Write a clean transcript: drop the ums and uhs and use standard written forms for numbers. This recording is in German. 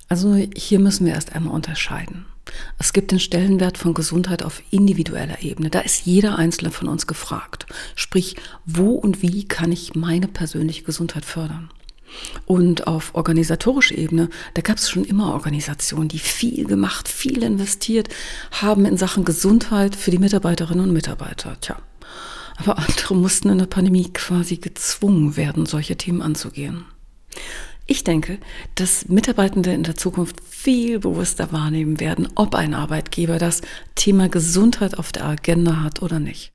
Also hier müssen wir erst einmal unterscheiden. Es gibt den Stellenwert von Gesundheit auf individueller Ebene. Da ist jeder Einzelne von uns gefragt. Sprich, wo und wie kann ich meine persönliche Gesundheit fördern? Und auf organisatorischer Ebene, da gab es schon immer Organisationen, die viel gemacht, viel investiert haben in Sachen Gesundheit für die Mitarbeiterinnen und Mitarbeiter. Tja, aber andere mussten in der Pandemie quasi gezwungen werden, solche Themen anzugehen. Ich denke, dass Mitarbeitende in der Zukunft viel bewusster wahrnehmen werden, ob ein Arbeitgeber das Thema Gesundheit auf der Agenda hat oder nicht.